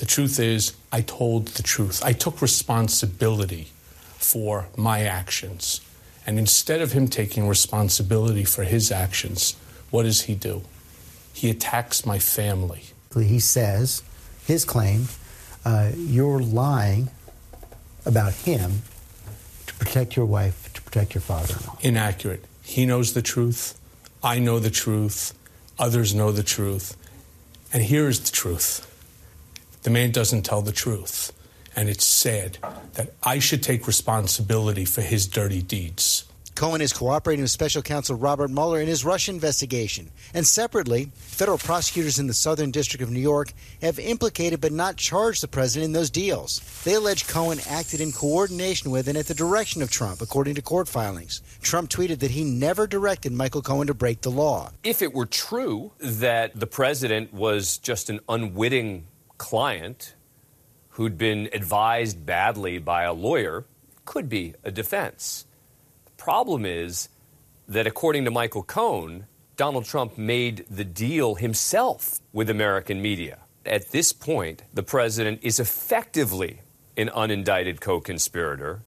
The truth is, I told the truth. I took responsibility for my actions. And instead of him taking responsibility for his actions, what does he do? He attacks my family. He says, his claim, you're lying about him to protect your wife, to protect your father-in-law. Inaccurate. He knows the truth. I know the truth. Others know the truth. And here is the truth. The man doesn't tell the truth. And it's sad that I should take responsibility for his dirty deeds. Cohen is cooperating with Special Counsel Robert Mueller in his Russia investigation. And separately, federal prosecutors in the Southern District of New York have implicated but not charged the president in those deals. They allege Cohen acted in coordination with and at the direction of Trump, according to court filings. Trump tweeted that he never directed Michael Cohen to break the law. If it were true that the president was just an unwitting client who'd been advised badly by a lawyer, could be a defense. Problem is that, according to Michael Cohen, Donald Trump made the deal himself with American media. At this point, the president is effectively an unindicted co-conspirator.